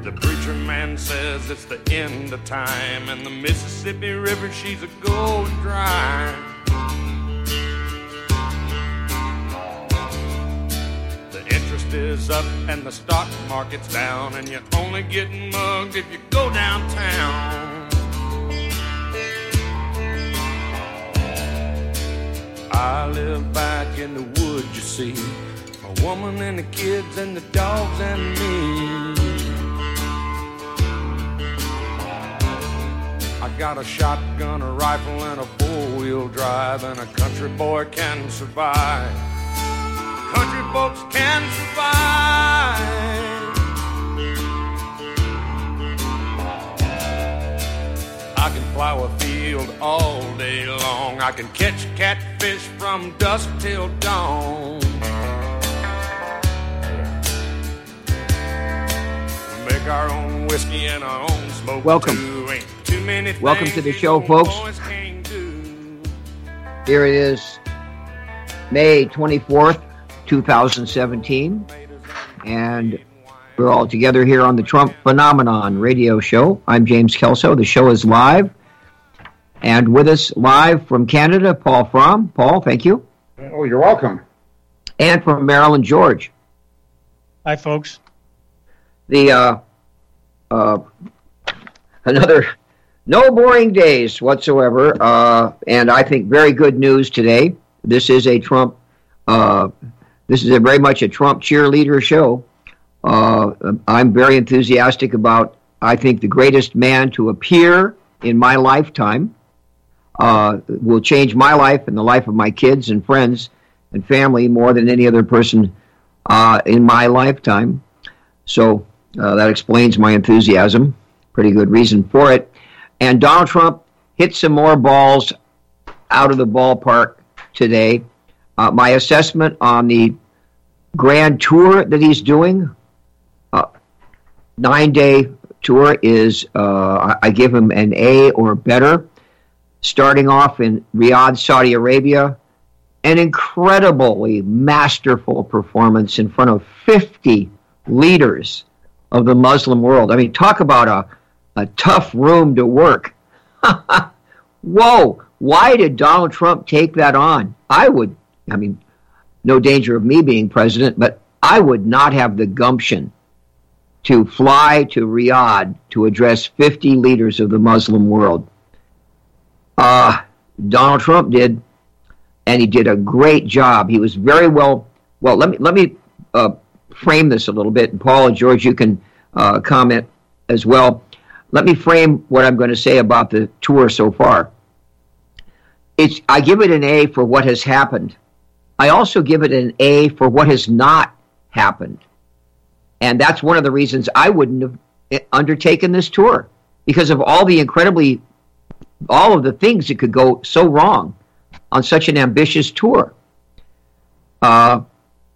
The preacher man says it's the end of time, and the Mississippi River, she's a going dry. The interest is up and the stock market's down, and you're only getting mugged if you go downtown. I live back in the woods, you see, a woman and the kids and the dogs and me. I got a shotgun, a rifle, and a four-wheel drive, and a country boy can survive. Country folks can survive. I can plow a field all day long. I can catch catfish from dusk till dawn. Make our own whiskey and our own smoke. Welcome. Welcome to the show, folks. Here it is, May 24th, 2017, and we're all together here on the Trump Phenomenon radio show. I'm James Kelso. The show is live, and with us live from Canada, Paul Fromm. Paul, thank you. Oh, you're welcome. And from Maryland, George. Hi, folks. Another no boring days whatsoever, and I think very good news today. This is a Trump. This is very much a Trump cheerleader show. I'm very enthusiastic about, I think, the greatest man to appear in my lifetime. Will change my life and the life of my kids and friends and family more than any other person in my lifetime. So that explains my enthusiasm. Pretty good reason for it. And Donald Trump hit some more balls out of the ballpark today. My assessment on the grand tour that he's doing, 9-day tour, is I give him an A or better. Starting off in Riyadh, Saudi Arabia, an incredibly masterful performance in front of 50 leaders of the Muslim world. I mean, talk about a tough room to work. Whoa, why did Donald Trump take that on? No danger of me being president, but I would not have the gumption to fly to Riyadh to address 50 leaders of the Muslim world. Donald Trump did, and he did a great job. He was very well. Let me frame this a little bit, and Paul and George, you can comment as well. Let me frame what I'm going to say about the tour so far. I give it an A for what has happened. I also give it an A for what has not happened. And that's one of the reasons I wouldn't have undertaken this tour, because of all of the things that could go so wrong on such an ambitious tour. None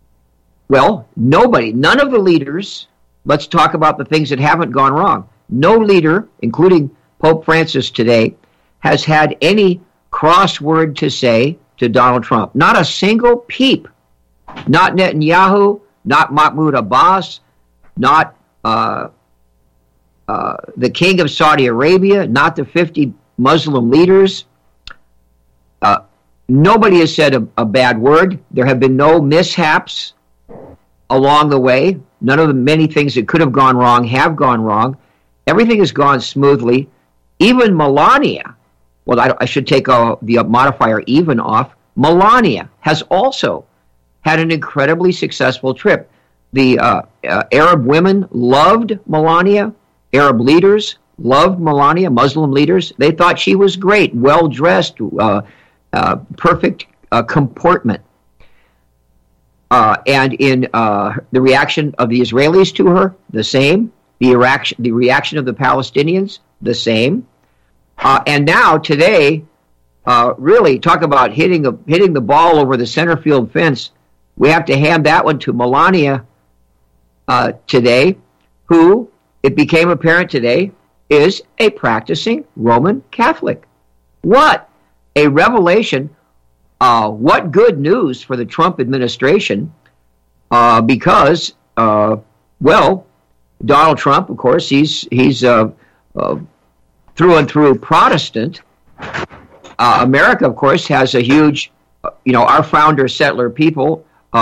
of the leaders, let's talk about the things that haven't gone wrong. No leader, including Pope Francis today, has had any crossword to say to Donald Trump. Not a single peep. Not Netanyahu, not Mahmoud Abbas, not the king of Saudi Arabia, not the 50 Muslim leaders. Nobody has said a bad word. There have been no mishaps along the way. None of the many things that could have gone wrong have gone wrong. Everything has gone smoothly. Even Melania, I should take the modifier even off. Melania has also had an incredibly successful trip. The Arab women loved Melania. Arab leaders loved Melania. Muslim leaders, they thought she was great, well-dressed, perfect comportment. And in the reaction of the Israelis to her, the same. The reaction of the Palestinians, the same. And now, today, really talk about hitting the ball over the center field fence. We have to hand that one to Melania today, who, it became apparent today, is a practicing Roman Catholic. What a revelation. What good news for the Trump administration, because, Donald Trump, of course, he's through and through Protestant. America, of course, has a huge, our founder settler people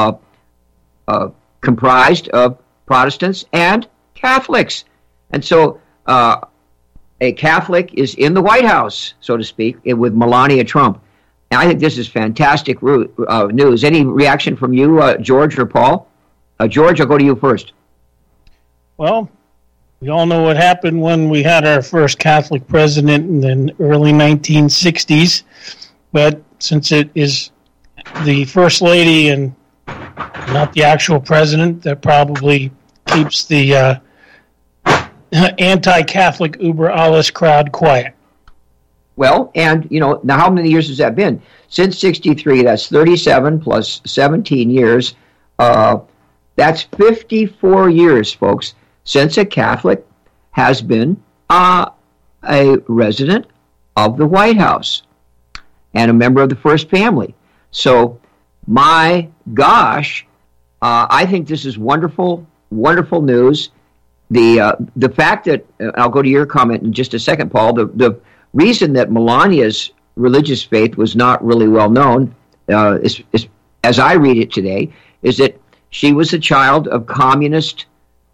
comprised of Protestants and Catholics. And so a Catholic is in the White House, so to speak, with Melania Trump. And I think this is fantastic news. Any reaction from you, George or Paul? George, I'll go to you first. Well, we all know what happened when we had our first Catholic president in the early 1960s. But since it is the First Lady and not the actual president, that probably keeps the anti-Catholic uber alles crowd quiet. Well, and, now how many years has that been? Since 63, that's 37 plus 17 years. That's 54 years, folks, since a Catholic has been a resident of the White House and a member of the First Family. So, my gosh, I think this is wonderful, wonderful news. The fact that, I'll go to your comment in just a second, Paul, the reason that Melania's religious faith was not really well known, is, as I read it today, is that she was a child of communists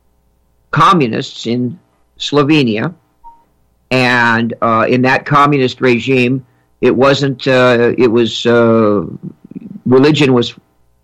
in Slovenia, and in that communist regime, it wasn't. Religion was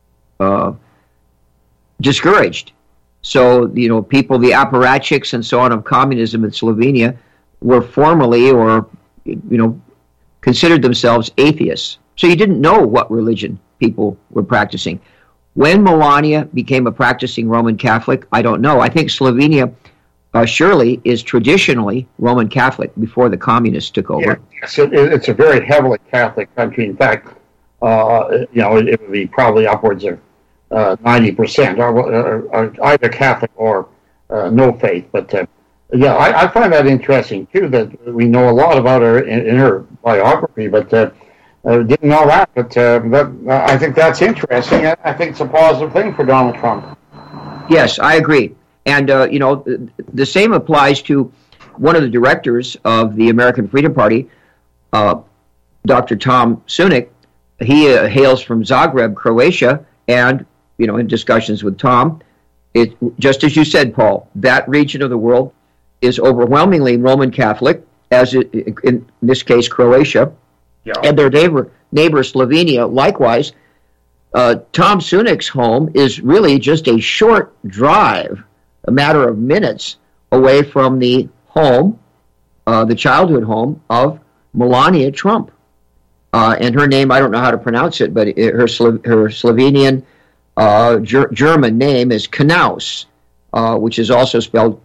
discouraged. So people, the apparatchiks and so on of communism in Slovenia, were formally or considered themselves atheists. So you didn't know what religion people were practicing. When Melania became a practicing Roman Catholic, I don't know. I think Slovenia surely is traditionally Roman Catholic before the communists took over. Yes, it's a very heavily Catholic country. In fact, it would be probably upwards of 90%, or either Catholic or no faith. But I find that interesting too. That we know a lot about her in her biography, but didn't know that. But I think that's interesting. I think it's a positive thing for Donald Trump. Yes, I agree. And the same applies to one of the directors of the American Freedom Party, Dr. Tom Sunik. He hails from Zagreb, Croatia, and in discussions with Tom, just as you said, Paul, that region of the world is overwhelmingly Roman Catholic, as in this case Croatia, and their neighbor Slovenia. Likewise, Tom Sunik's home is really just a short drive, a matter of minutes away from the home, the childhood home of Melania Trump. And her name, I don't know how to pronounce it, but her Slovenian German name is Knaus, which is also spelled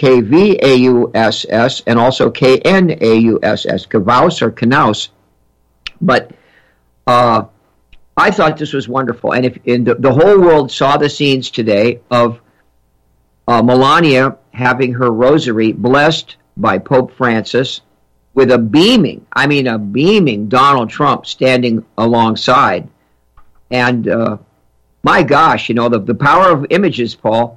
Kvauss and also Knauss, Kvaus or Knaus. But I thought this was wonderful. And the whole world saw the scenes today of Melania having her rosary blessed by Pope Francis, with a beaming Donald Trump standing alongside. And my gosh, the power of images, Paul.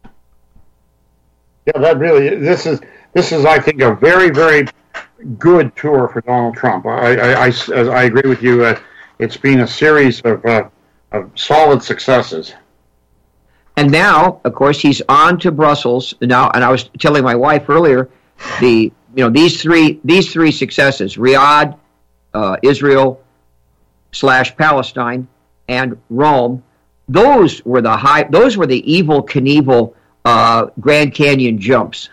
Yeah, that really, this is I think a very, very good tour for Donald Trump. I agree with you. It's been a series of solid successes. And now, of course, he's on to Brussels now. And I was telling my wife earlier, these three successes: Riyadh, Israel / Palestine, and Rome. Those were the Evel Knievel Grand Canyon jumps.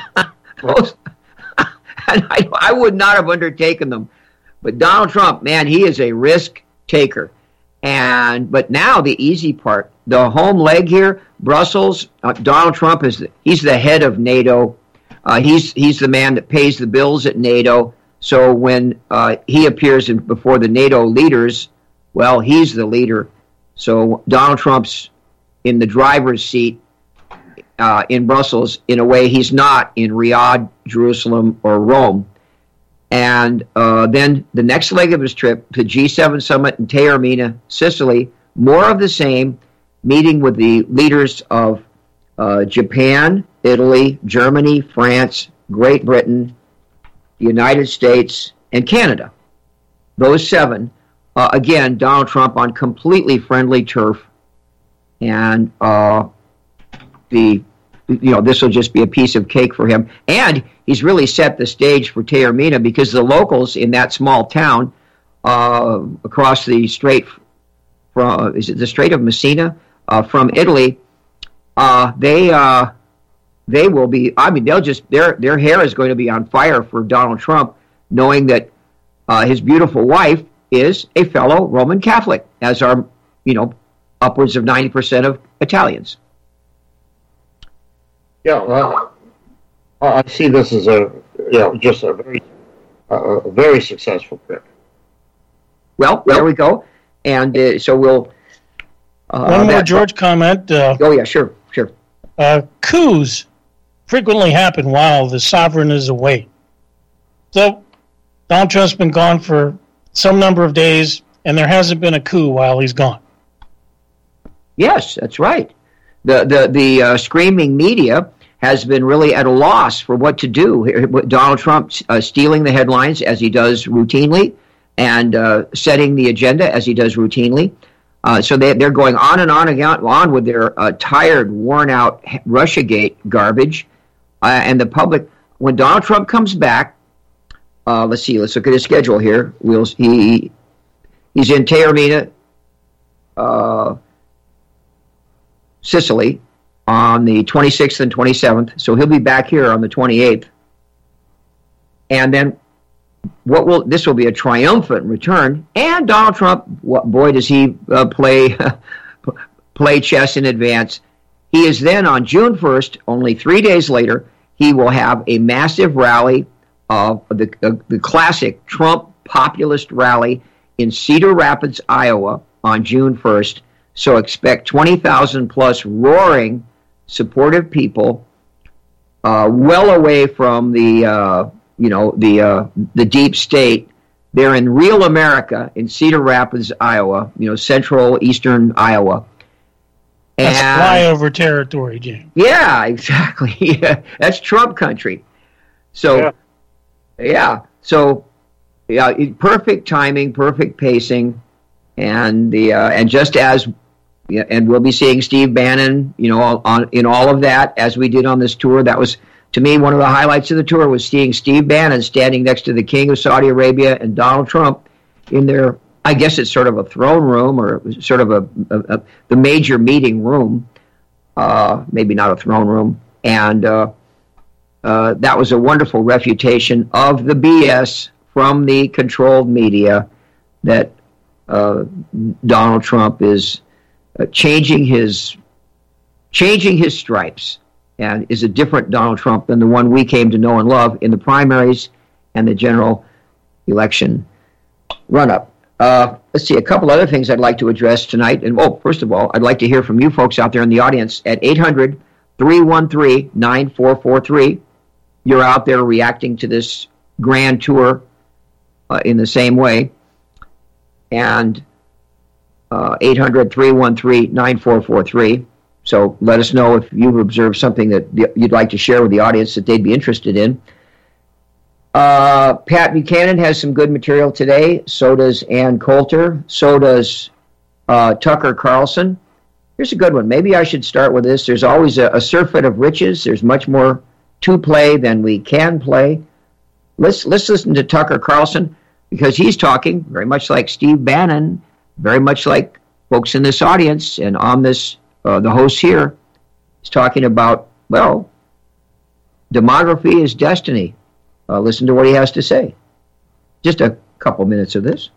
And I would not have undertaken them. But Donald Trump, man, he is a risk taker. But now the easy part, the home leg here, Brussels. Donald Trump he's the head of NATO. He's the man that pays the bills at NATO. So when he appears before the NATO leaders, well, he's the leader. So Donald Trump's in the driver's seat in Brussels in a way he's not in Riyadh, Jerusalem, or Rome. And then the next leg of his trip, the G7 summit in Taormina, Sicily, more of the same, meeting with the leaders of Japan, Italy, Germany, France, Great Britain, the United States, and Canada. Those 7. Again, Donald Trump on completely friendly turf, and this will just be a piece of cake for him. And he's really set the stage for Taormina, because the locals in that small town across the strait from, is it the Strait of Messina, from Italy, they will be, they'll just, their hair is going to be on fire for Donald Trump, knowing that his beautiful wife is a fellow Roman Catholic, as are, upwards of 90% of Italians. Yeah, I see this as just a very successful trip. Well, there we go, and so we'll. One more George comment. Oh yeah, sure. Coups frequently happen while the sovereign is away. So Donald Trump's been gone for some number of days, and there hasn't been a coup while he's gone. Yes, that's right. The screaming media has been really at a loss for what to do. Donald Trump stealing the headlines, as he does routinely, and setting the agenda, as he does routinely. So they're going on and on with their tired, worn-out Russiagate garbage. And the public, when Donald Trump comes back, let's look at his schedule here. He's in Taormina, Sicily, on the 26th and 27th. So he'll be back here on the 28th. And then this will be a triumphant return. And Donald Trump, boy, does he play chess in advance. He is then on June 1st, only 3 days later, he will have a massive rally, the classic Trump populist rally in Cedar Rapids, Iowa, on June 1st. So expect 20,000 plus roaring, supportive people, well away from the deep state. They're in real America in Cedar Rapids, Iowa, central eastern Iowa. That's flyover territory, Jim. Yeah, exactly. Yeah, that's Trump country. So, perfect timing, perfect pacing, and just as. Yeah, and we'll be seeing Steve Bannon, in all of that, as we did on this tour. That was, to me, one of the highlights of the tour, was seeing Steve Bannon standing next to the King of Saudi Arabia and Donald Trump in their, I guess it's sort of a throne room, or sort of the major meeting room, maybe not a throne room. And that was a wonderful refutation of the BS from the controlled media that Donald Trump is changing his stripes, and is a different Donald Trump than the one we came to know and love in the primaries and the general election run-up. Let's see, a couple other things I'd like to address tonight. And first of all, I'd like to hear from you folks out there in the audience at 800-313-9443. You're out there reacting to this grand tour in the same way. And 800-313-9443. So let us know if you've observed something that you'd like to share with the audience that they'd be interested in. Pat Buchanan has some good material today. So does Ann Coulter. So does Tucker Carlson. Here's a good one. Maybe I should start with this. There's always a surfeit of riches. There's much more to play than we can play. Let's listen to Tucker Carlson, because he's talking very much like Steve Bannon, very much like folks in this audience, and on this, the host here is talking about, demography is destiny. Listen to what he has to say. Just a couple minutes of this.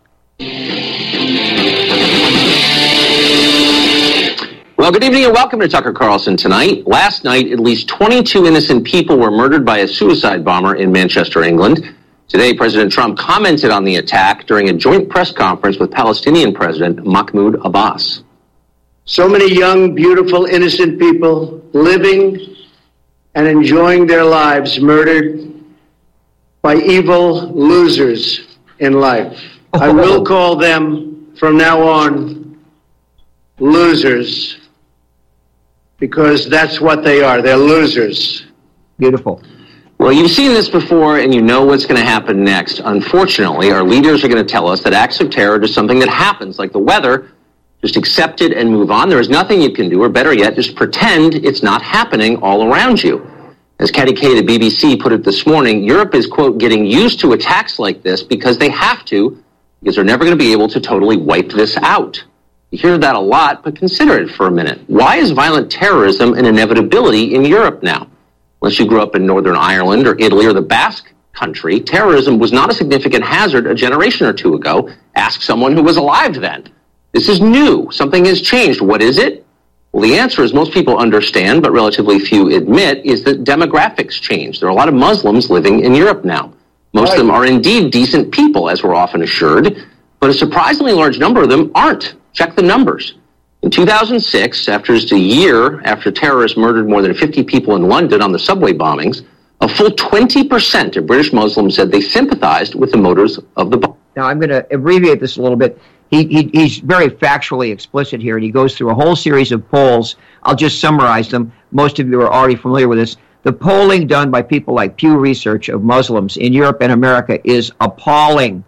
Well, good evening and welcome to Tucker Carlson tonight. Last night, at least 22 innocent people were murdered by a suicide bomber in Manchester, England. Today, President Trump commented on the attack during a joint press conference with Palestinian President Mahmoud Abbas. So many young, beautiful, innocent people living and enjoying their lives murdered by evil losers in life. I will call them from now on losers. because that's what they are. They're losers. Beautiful. Well, you've seen this before, and you know what's going to happen next. Unfortunately, our leaders are going to tell us that acts of terror are just something that happens, like the weather. Just accept it and move on. There is nothing you can do, or better yet, just pretend it's not happening all around you. As Katie Kay, the BBC, put it this morning, Europe is, quote, getting used to attacks like this because they have to, because they're never going to be able to totally wipe this out. You hear that a lot, but consider it for a minute. Why is violent terrorism an inevitability in Europe now? Unless you grew up in Northern Ireland or Italy or the Basque Country, terrorism was not a significant hazard a generation or two ago. Ask someone who was alive then. This is new. Something has changed. What is it? Well, the answer, as most people understand, but relatively few admit, is that demographics change. There are a lot of Muslims living in Europe now. Most of them are indeed decent people, as we're often assured, but a surprisingly large number of them aren't. Check the numbers. In 2006, after just a year after terrorists murdered more than 50 people in London on the subway bombings, a full 20% of British Muslims said they sympathized with the motives of the bomb. Now, I'm going to abbreviate this a little bit. He's very factually explicit here, and he goes through a whole series of polls. I'll just summarize them. Most of you are already familiar with this. The polling done by people like Pew Research of Muslims in Europe and America is appalling.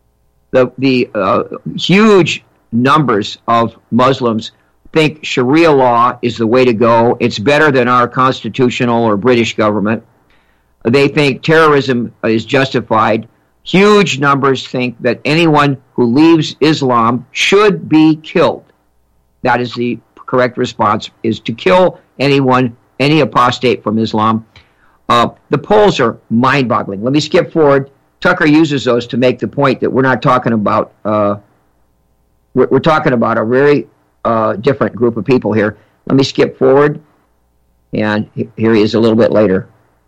The huge numbers of Muslims think Sharia law is the way to go. It's better than our constitutional or British government. They think terrorism is justified. Huge numbers think that anyone who leaves Islam should be killed. That is the correct response, is to kill anyone, any apostate from Islam. The polls are mind-boggling. Let me skip forward. Tucker uses those to make the point that we're not talking about we're talking about a very different group of people here. Let me skip forward, and here he is a little bit later.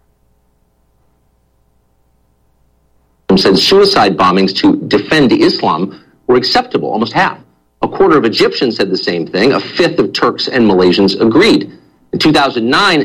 Said suicide bombings to defend Islam were acceptable, almost half. A quarter of Egyptians said the same thing. A fifth of Turks and Malaysians agreed. In 2009,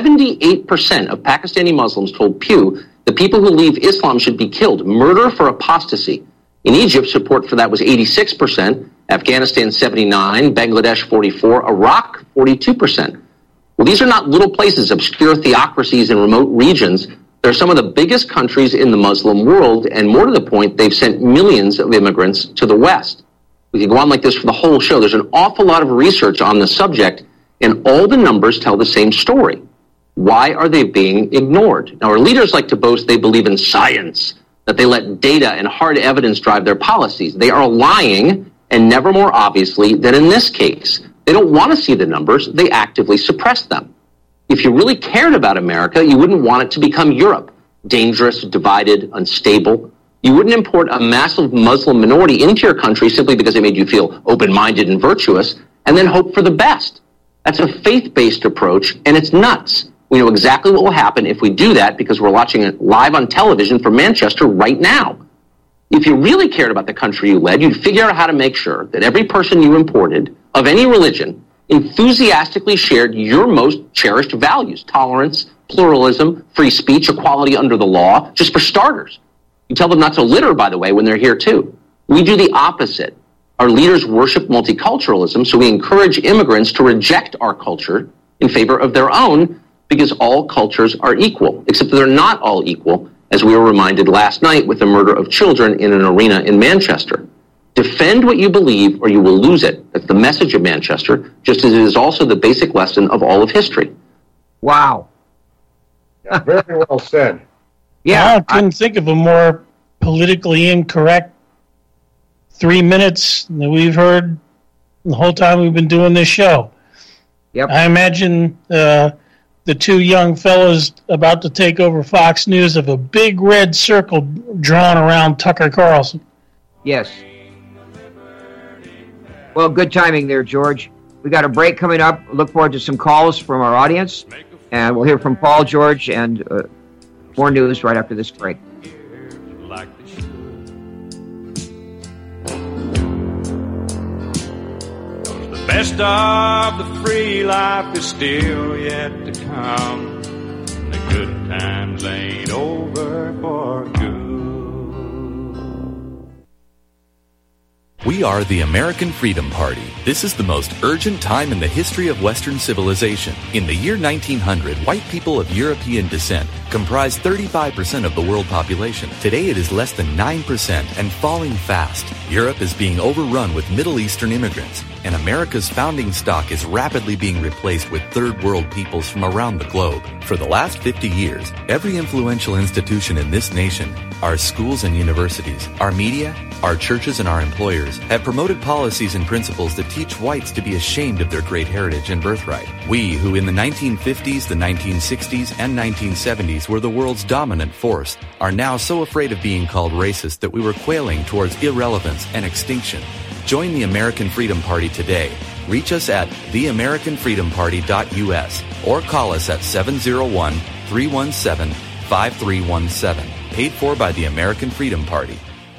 78% of Pakistani Muslims told Pew that people who leave Islam should be killed. Murder for apostasy. In Egypt, support for that was 86%, Afghanistan 79%, Bangladesh 44%, Iraq 42%. Well, these are not little places, obscure theocracies in remote regions. They're some of the biggest countries in the Muslim world, and more to the point, they've sent millions of immigrants to the West. We could go on like this for the whole show. There's an awful lot of research on the subject, and all the numbers tell the same story. Why are they being ignored? Now, our leaders like to boast they believe in science, that they let data and hard evidence drive their policies. They are lying, and never more obviously than in this case. They don't want to see the numbers. They actively suppress them. If you really cared about America, you wouldn't want it to become Europe, dangerous, divided, unstable. You wouldn't import a massive Muslim minority into your country simply because they made you feel open-minded and virtuous, and then hope for the best. That's a faith-based approach, and it's nuts. We know exactly what will happen if we do that because we're watching it live on television from Manchester right now. If you really cared about the country you led, you'd figure out how to make sure that every person you imported of any religion enthusiastically shared your most cherished values: tolerance, pluralism, free speech, equality under the law, just for starters. You tell them not to litter, by the way, when they're here too. We do the opposite. Our leaders worship multiculturalism, so we encourage immigrants to reject our culture in favor of their own because all cultures are equal, except that they're not all equal, as we were reminded last night with the murder of children in an arena in Manchester. Defend what you believe or you will lose it. That's the message of Manchester, just as it is also the basic lesson of all of history. Wow. Yeah, very well said. Yeah, I couldn't think of a more politically incorrect 3 minutes that we've heard the whole time we've been doing this show. Yep. I imagine the two young fellows about to take over Fox News have a big red circle drawn around Tucker Carlson. Yes. Well, good timing there, George. We got a break coming up. Look forward to some calls from our audience. And we'll hear from Paul, George, and more news right after this break. The best of the free life is still yet to come. The good times ain't over for good. We are the American Freedom Party. This is the most urgent time in the history of Western civilization. In the year 1900, white people of European descent comprised 35% of the world population. Today it is less than 9% and falling fast. Europe is being overrun with Middle Eastern immigrants, and America's founding stock is rapidly being replaced with third world peoples from around the globe. For the last 50 years, every influential institution in this nation, our schools and universities, our media, our churches and our employers have promoted policies and principles that teach whites to be ashamed of their great heritage and birthright. We, who in the 1950s, the 1960s, and 1970s were the world's dominant force, are now so afraid of being called racist that we were quailing towards irrelevance and extinction. Join the American Freedom Party today. Reach us at theamericanfreedomparty.us or call us at 701-317-5317. Paid for by the American Freedom Party.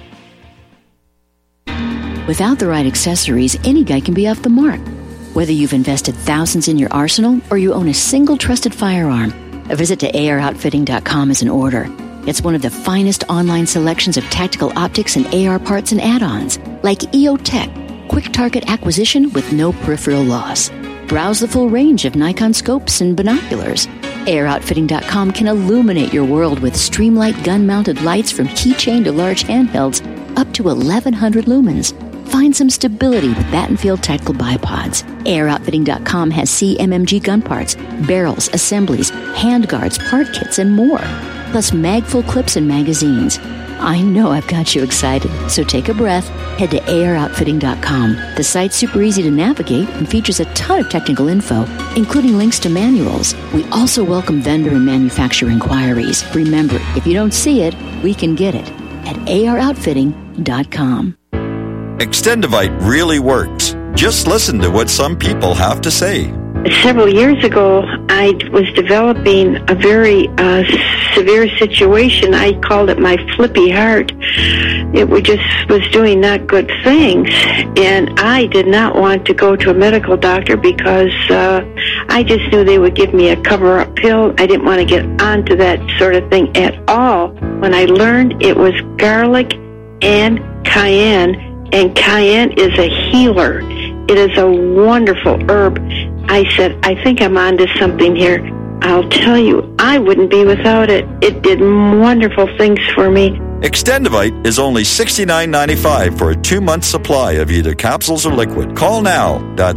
Without the right accessories, any guy can be off the mark. Whether you've invested thousands in your arsenal or you own a single trusted firearm, a visit to AROutfitting.com is in order. It's one of the finest online selections of tactical optics and AR parts and add-ons, like EOTech, quick target acquisition with no peripheral loss. Browse the full range of Nikon scopes and binoculars. AROutfitting.com can illuminate your world with Streamlight gun-mounted lights from keychain to large handhelds up to 1,100 lumens. Find some stability with Battenfield Tactical Bipods. AirOutfitting.com has CMMG gun parts, barrels, assemblies, handguards, part kits, and more. Plus magful clips and magazines. I know I've got you excited, so take a breath. Head to AirOutfitting.com. The site's super easy to navigate and features a ton of technical info, including links to manuals. We also welcome vendor and manufacturer inquiries. Remember, if you don't see it, we can get it at AirOutfitting.com. Extendivite really works. Just listen to what some people have to say. Several years ago, I was developing a very severe situation. I called it my flippy heart. It was doing not good things, and I did not want to go to a medical doctor because I just knew they would give me a cover-up pill. I didn't want to get onto that sort of thing at all. When I learned it was garlic and cayenne is a healer. It is a wonderful herb. I said, I think I'm onto something here. I'll tell you, I wouldn't be without it. It did wonderful things for me. Extendivite is only $69.95 for a 2-month supply of either capsules or liquid. Call now. That's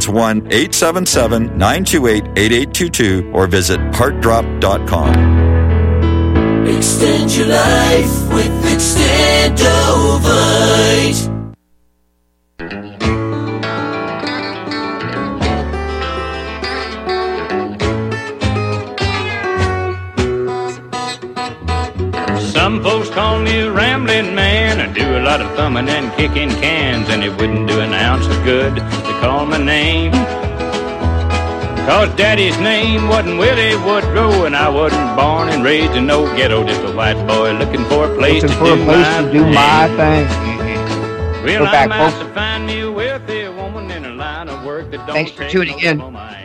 1-877-928-8822 or visit heartdrop.com. Extend your life with Extendovite. Some folks call me a rambling man. I do a lot of thumbing and kicking cans, and it wouldn't do an ounce of good to call my name. Cause Daddy's name wasn't Willie Woodrow, and I wasn't born and raised in no ghetto, just a white boy looking for a place to do my thing. Well, I might to find me a wealthy woman in a line of work that don't. Thanks for tuning in.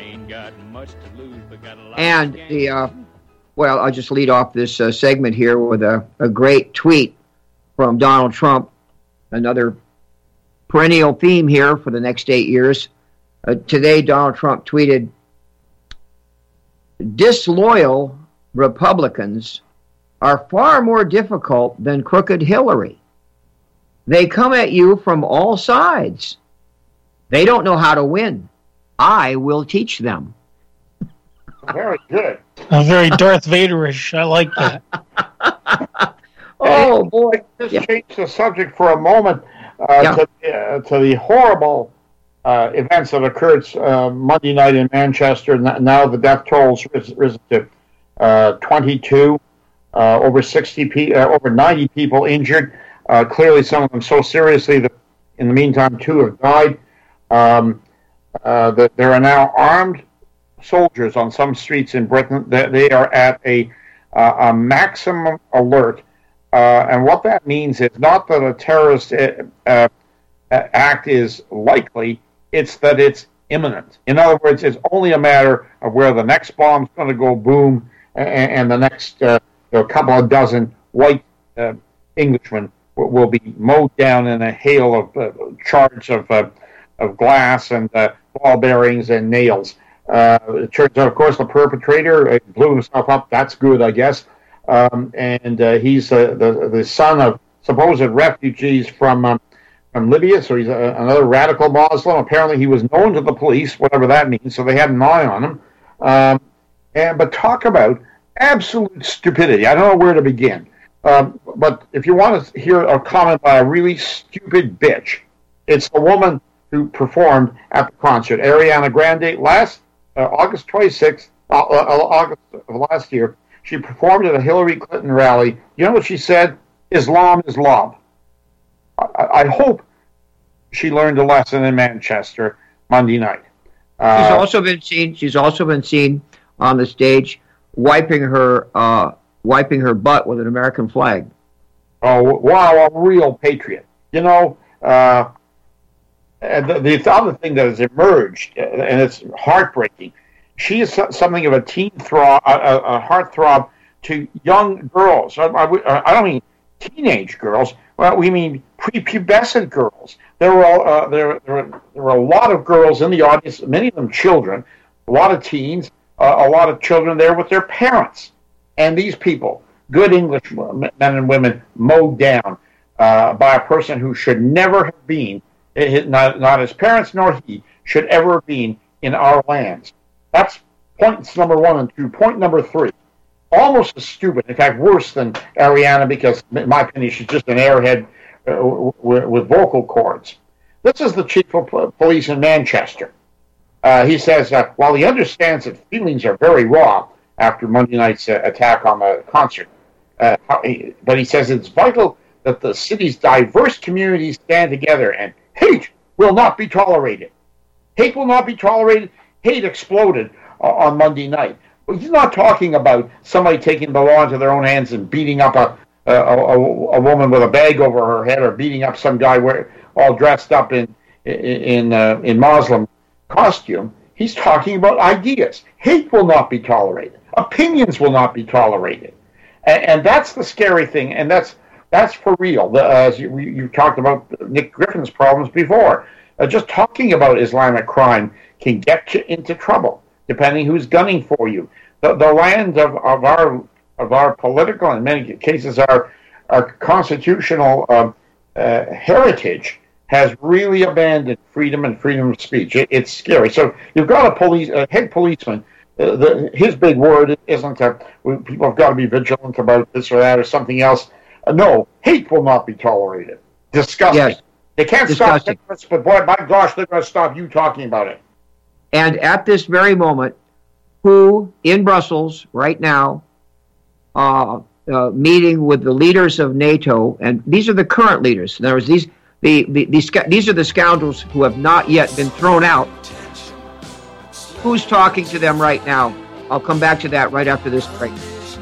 And well, I'll just lead off this segment here with a great tweet from Donald Trump, another perennial theme here for the next 8 years. Today, Donald Trump tweeted, "Disloyal Republicans are far more difficult than crooked Hillary. They come at you from all sides. They don't know how to win. I will teach them." Very good. Very Darth Vaderish. I like that. Oh, boy. Just change the subject for a moment to the horrible events that occurred Monday night in Manchester. Now the death toll's risen to 22, over 90 people injured. Clearly, some of them so seriously that in the meantime, 2 have died. That there are now armed soldiers on some streets in Britain. They are at a maximum alert, and what that means is not that a terrorist act is likely; it's that it's imminent. In other words, it's only a matter of where the next bomb's going to go boom, and the next couple of dozen white Englishmen will be mowed down in a hail of shards of glass and ball bearings and nails. It turns out, of course, the perpetrator blew himself up. That's good, I guess. And he's the son of supposed refugees from Libya, so he's another radical Muslim. Apparently, he was known to the police, whatever that means, so they had an eye on him. But talk about absolute stupidity. I don't know where to begin. But if you want to hear a comment by a really stupid bitch, it's the woman who performed at the concert, Ariana Grande, last August 26th, August of last year. She performed at a Hillary Clinton rally. You know what she said? Islam is love. I hope she learned a lesson in Manchester Monday night. She's also been seen on the stage wiping her butt with an American flag. Oh wow! A real patriot. You know, the other thing that has emerged, and it's heartbreaking. She is something of a a heartthrob to young girls. I don't mean teenage girls. Well, we mean prepubescent girls. There were a lot of girls in the audience, many of them children, a lot of teens, a lot of children there with their parents. And these people, good English men and women, mowed down by a person who should never have been, not his parents nor he, should ever have been in our lands. That's points number 1 and 2. Point number 3. Almost as stupid, in fact, worse than Ariana, because, in my opinion, she's just an airhead with vocal cords. This is the chief of police in Manchester. He says, while he understands that feelings are very raw after Monday night's attack on the concert, but he says it's vital that the city's diverse communities stand together, and hate will not be tolerated. Hate will not be tolerated. Hate exploded on Monday night. He's not talking about somebody taking the law into their own hands and beating up a woman with a bag over her head, or beating up some guy all dressed up in Muslim costume. He's talking about ideas. Hate will not be tolerated. Opinions will not be tolerated, and that's the scary thing. And that's for real. As you talked about Nick Griffin's problems before. Just talking about Islamic crime can get you into trouble, depending who's gunning for you. The land of our political, in many cases our constitutional heritage has really abandoned freedom and freedom of speech. It's scary. So you've got a head policeman. His big word isn't that people have got to be vigilant about this or that or something else. No, hate will not be tolerated. Disgusting. Yes. They can't stop terrorists, but boy, by gosh, they're going to stop you talking about it. And at this very moment, who in Brussels right now, meeting with the leaders of NATO, and these are the current leaders. In other words, these are the scoundrels who have not yet been thrown out. Who's talking to them right now? I'll come back to that right after this break.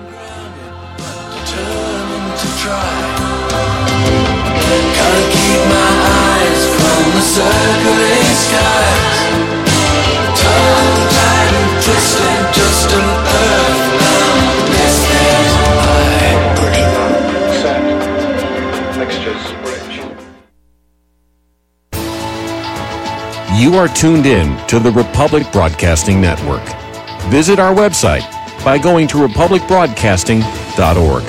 Gotta keep my eyes from the circling skies. Tongue-tied and twisted, just an earthbound distance. Bridge set. Mixtures bridge. You are tuned in to the Republic Broadcasting Network. Visit our website by going to republicbroadcasting.org.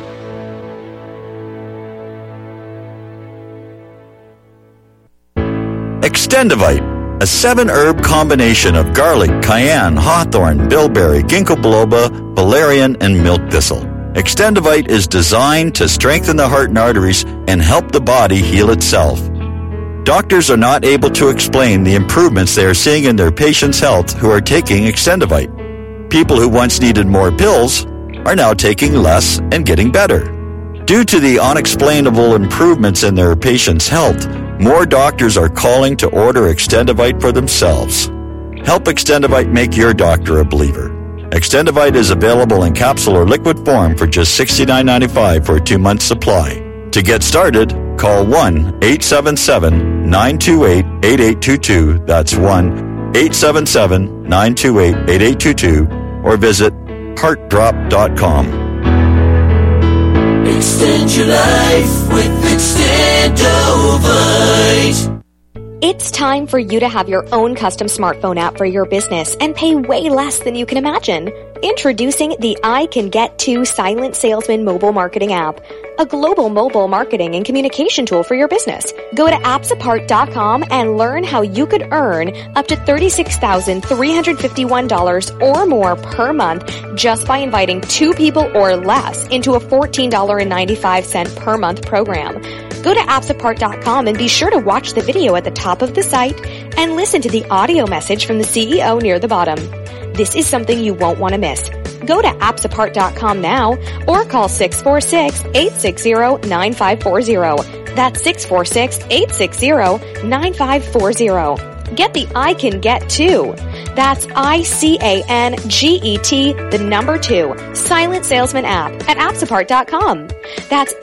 Extendivite, a 7-herb combination of garlic, cayenne, hawthorn, bilberry, ginkgo biloba, valerian, and milk thistle. Extendivite is designed to strengthen the heart and arteries and help the body heal itself. Doctors are not able to explain the improvements they are seeing in their patients' health who are taking Extendivite. People who once needed more pills are now taking less and getting better. Due to the unexplainable improvements in their patients' health, more doctors are calling to order Extendivite for themselves. Help Extendivite make your doctor a believer. Extendivite is available in capsule or liquid form for just $69.95 for a 2-month supply. To get started, call 1-877-928-8822. That's 1-877-928-8822. Or visit heartdrop.com. It's Extend your life with Extendovite. It's time for you to have your own custom smartphone app for your business and pay way less than you can imagine. Introducing the I Can Get To Silent Salesman mobile marketing app, a global mobile marketing and communication tool for your business. Go to appsapart.com and learn how you could earn up to $36,351 or more per month just by inviting 2 people or less into a $14.95 per month program. Go to appsapart.com and be sure to watch the video at the top of the site and listen to the audio message from the CEO near the bottom. This is something you won't want to miss. Go to appsapart.com now or call 646-860-9540. That's 646-860-9540. Get the I Can Get To. That's ICANGET, the number 2, Silent Salesman app at appsapart.com. That's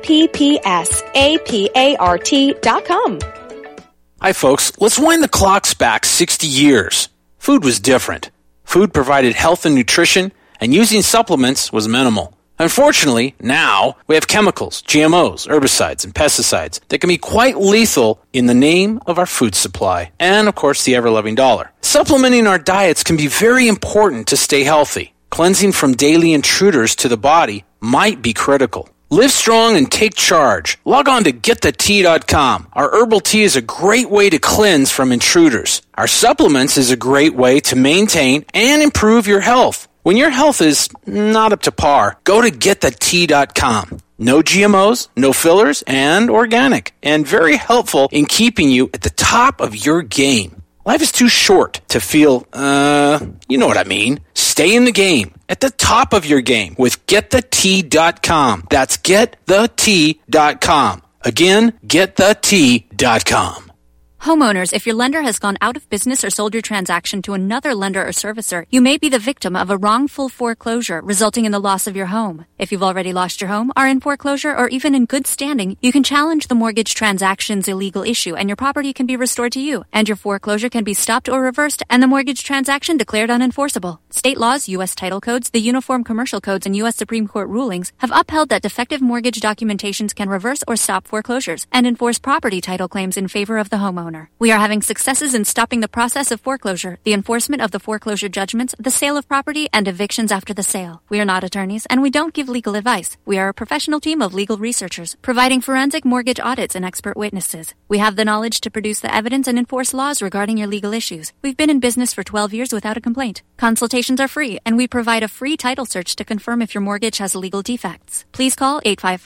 APPSAPART.com. Hi, folks. Let's wind the clocks back 60 years. Food was different. Food provided health and nutrition, and using supplements was minimal. Unfortunately, now we have chemicals, GMOs, herbicides, and pesticides that can be quite lethal in the name of our food supply, and of course the ever-loving dollar. Supplementing our diets can be very important to stay healthy. Cleansing from daily intruders to the body might be critical. Live strong and take charge. Log on to getthetea.com. Our herbal tea is a great way to cleanse from intruders. Our supplements is a great way to maintain and improve your health. When your health is not up to par, go to getthetea.com. No GMOs, no fillers, and organic, and very helpful in keeping you at the top of your game. Life is too short to feel, you know what I mean. Stay in the game, at the top of your game with getthetea.com. That's getthetea.com. Again, getthetea.com. Homeowners, if your lender has gone out of business or sold your transaction to another lender or servicer, you may be the victim of a wrongful foreclosure resulting in the loss of your home. If you've already lost your home, are in foreclosure, or even in good standing, you can challenge the mortgage transaction's illegal issue and your property can be restored to you, and your foreclosure can be stopped or reversed and the mortgage transaction declared unenforceable. State laws, U.S. title codes, the Uniform Commercial Codes, and U.S. Supreme Court rulings have upheld that defective mortgage documentations can reverse or stop foreclosures and enforce property title claims in favor of the homeowner. We are having successes in stopping the process of foreclosure, the enforcement of the foreclosure judgments, the sale of property, and evictions after the sale. We are not attorneys, and we don't give legal advice. We are a professional team of legal researchers, providing forensic mortgage audits and expert witnesses. We have the knowledge to produce the evidence and enforce laws regarding your legal issues. We've been in business for 12 years without a complaint. Consultations are free, and we provide a free title search to confirm if your mortgage has legal defects. Please call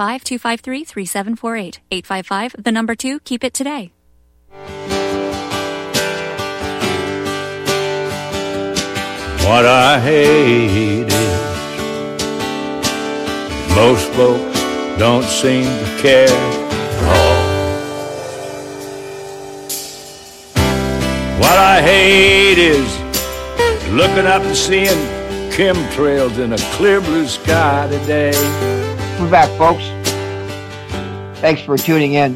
855-253-3748. 855, the number 2, keep it today. What I hate is most folks don't seem to care at all. What I hate is looking up and seeing chemtrails in a clear blue sky today. We're back, folks. Thanks for tuning in.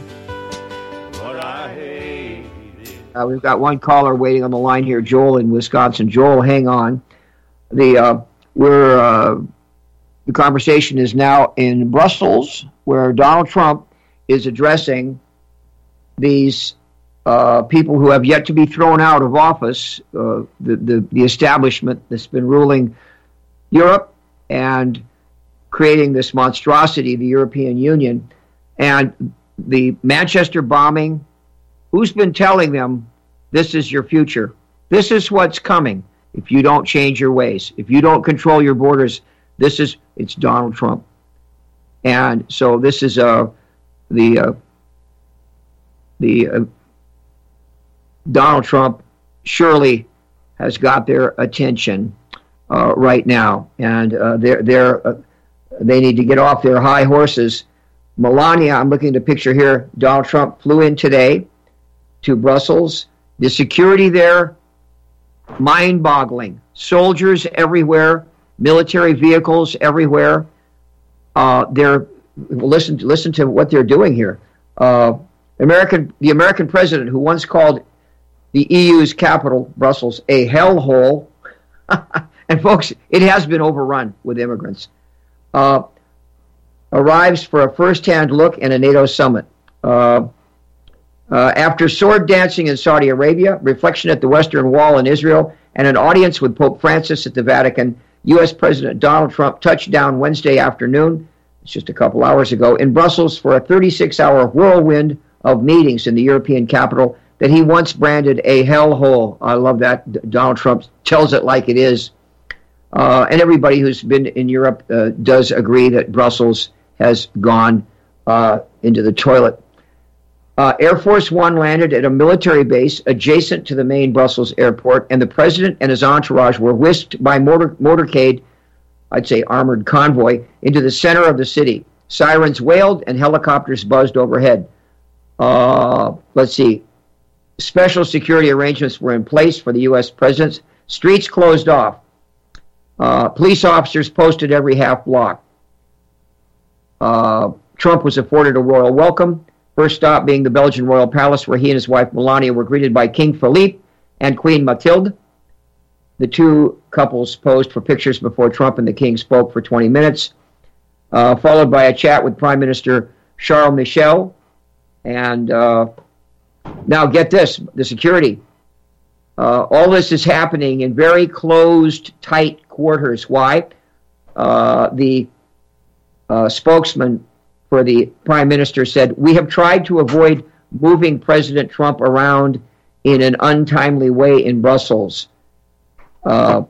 We've got one caller waiting on the line here, Joel in Wisconsin. Joel, hang on. The conversation is now in Brussels, where Donald Trump is addressing these people who have yet to be thrown out of office, the establishment that's been ruling Europe and creating this monstrosity, the European Union, and the Manchester bombing. Who's been telling them this is your future? This is what's coming if you don't change your ways. If you don't control your borders, it's Donald Trump. And so this is Donald Trump surely has got their attention right now. And they need to get off their high horses. Melania, I'm looking at a picture here. Donald Trump flew in today to Brussels. The security there, mind-boggling. Soldiers everywhere, military vehicles everywhere. Listen to what they're doing here. The American president, who once called the EU's capital, Brussels, a hellhole, and folks, it has been overrun with immigrants. arrives for a first-hand look in a NATO summit. After sword dancing in Saudi Arabia, reflection at the Western Wall in Israel, and an audience with Pope Francis at the Vatican, U.S. President Donald Trump touched down Wednesday afternoon, it's just a couple hours ago, in Brussels for a 36-hour whirlwind of meetings in the European capital that he once branded a hellhole. I love that. Donald Trump tells it like it is. And everybody who's been in Europe does agree that Brussels has gone into the toilet. Air Force One landed at a military base adjacent to the main Brussels airport, and the president and his entourage were whisked by motorcade, I'd say armored convoy, into the center of the city. Sirens wailed and helicopters buzzed overhead. Let's see. Special security arrangements were in place for the U.S. president. Streets closed off. Police officers posted every half block. Trump was afforded a royal welcome. First stop being the Belgian Royal Palace, where he and his wife Melania were greeted by King Philippe and Queen Mathilde. The two couples posed for pictures before Trump and the King spoke for 20 minutes, followed by a chat with Prime Minister Charles Michel. And now get this, the security. All this is happening in very closed, tight quarters. Why? The spokesman for the Prime Minister said, "We have tried to avoid moving President Trump around in an untimely way in Brussels." Now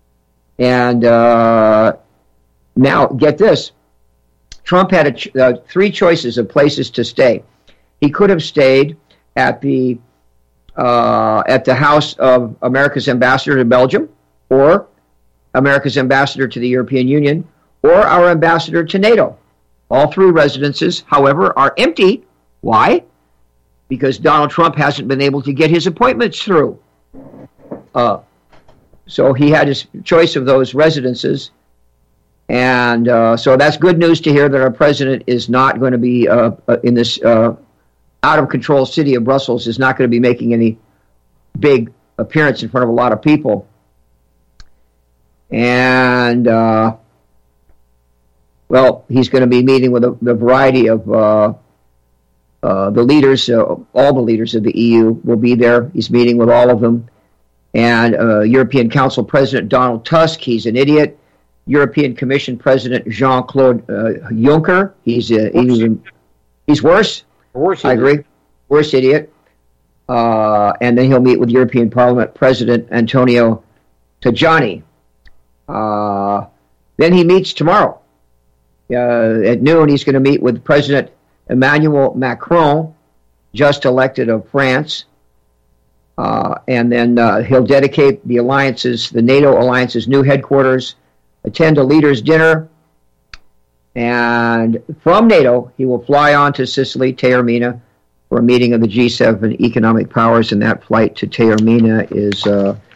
get this. Trump had three choices of places to stay. He could have stayed at the house of America's ambassador to Belgium, or America's ambassador to the European Union, or our ambassador to NATO. All three residences, however, are empty. Why? Because Donald Trump hasn't been able to get his appointments through. So he had his choice of those residences. And so that's good news to hear that our president is not going to be in this out-of-control city of Brussels, is not going to be making any big appearance in front of a lot of people. And, well, he's going to be meeting with a variety of the leaders, all the leaders of the EU will be there. He's meeting with all of them. And European Council President Donald Tusk, he's an idiot. European Commission President Jean-Claude Juncker, he's worse. I agree. Worse idiot. And then he'll meet with European Parliament President Antonio Tajani. Then he meets tomorrow. At noon, he's going to meet with President Emmanuel Macron, just elected of France. And then he'll dedicate the NATO alliance's new headquarters, attend a leaders' dinner, and from NATO, he will fly on to Sicily, Taormina, for a meeting of the G7 economic powers, and that flight to Taormina is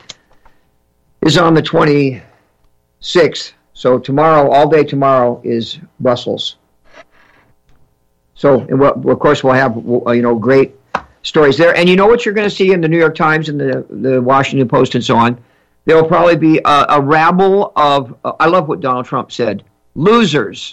on the 26th. So tomorrow, all day tomorrow, is Brussels. So, of course, we'll have great stories there. And you know what you're going to see in the New York Times and the Washington Post and so on? There will probably be a rabble of, I love what Donald Trump said, losers.